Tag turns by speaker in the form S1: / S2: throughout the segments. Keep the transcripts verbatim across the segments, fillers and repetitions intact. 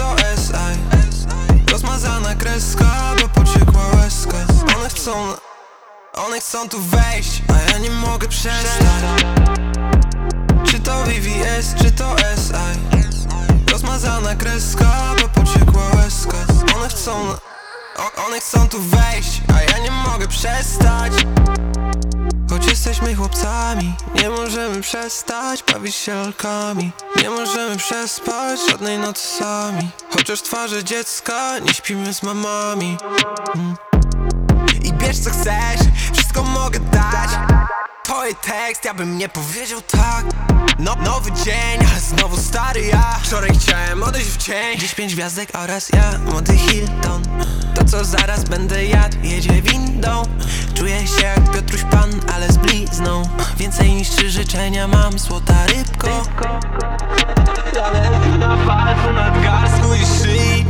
S1: to S I? Rozmazana kreska, bo pociekła łezka. One chcą, one chcą tu wejść, a ja nie mogę przestać. Czy to V V S, czy to S I? Rozmazana kreska, bo pociekła łezka. One chcą, o, one chcą tu wejść, a ja nie mogę przestać. Choć jesteśmy chłopcami, nie możemy przestać bawić się lalkami. Nie możemy przespać żadnej nocy sami. Chociaż twarze dziecka, nie śpimy z mamami. mm. I bierz co chcesz, wszystko mogę dać. Twój tekst, ja bym nie powiedział tak. No, nowy dzień, ale znowu stary ja. Wczoraj chciałem odejść w cień. Dziś pięć gwiazdek oraz ja, młody Hilton. To co zaraz będę jadł, jedzie windą. Czuję się jak Piotruś Pan, ale z blizną. Więcej niż trzy życzenia mam, złota rybko. Diamenty na palcu, nadgarstku i szyi.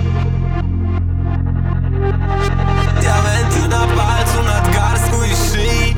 S1: Diamenty na palcu, nadgarstku i szyi.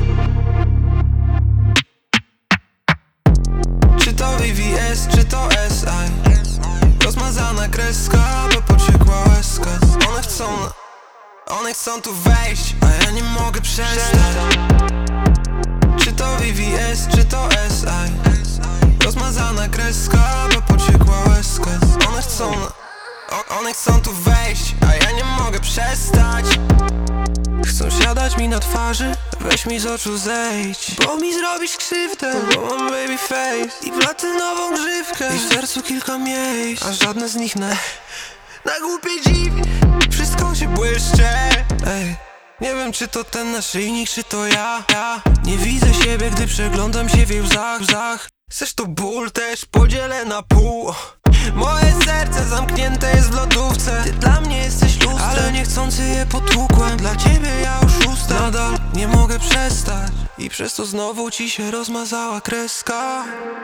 S1: Czy to V V S, czy to S I? Rozmazana kreska, bo pociekła łezka. One chcą, one chcą tu wejść, a ja nie mogę przestać. Czy to V V S, czy to S I? Rozmazana kreska, bo pociekła łezka. One chcą, o, one chcą tu wejść, a ja nie mogę przestać. Chcą siadać mi na twarzy, weź mi z oczu zejdź. Bo mi zrobisz krzywdę, bo mam baby face i platynową grzywkę. I w sercu kilka miejsc, a żadne z nich na Na głupie dziwi, wszystko się błyszcze. Ej, nie wiem czy to ten naszyjnik, czy to ja, ja nie widzę siebie, gdy przeglądam się w łzach, łzach. Chcesz to ból też, podzielę na pół. Moje serce zamknięte jest w lodówce. Ty dla mnie jesteś lustrem, ale niechcący je potłukłem. Dla ciebie ja oszusta. Nadal nie mogę przestać i przez to znowu ci się rozmazała kreska.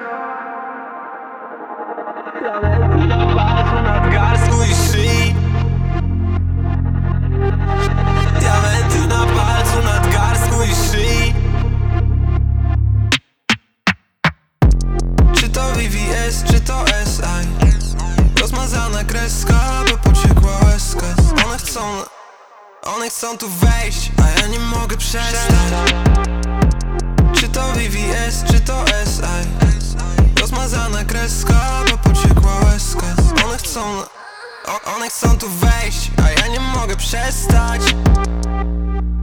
S1: Diamenty na palcu, nadgarstku i szyi. Diamenty na palcu, nadgarstku i szyi. Czy to V V S, czy to S I? Rozmazana kreska, bo pociekła łezka. One chcą, one chcą tu wejść, a ja nie mogę przestać. Czy to V V S, czy to S I? Rozmazana kreska, bo pociekła łezka. One chcą, o, one chcą tu wejść, a ja nie mogę przestać.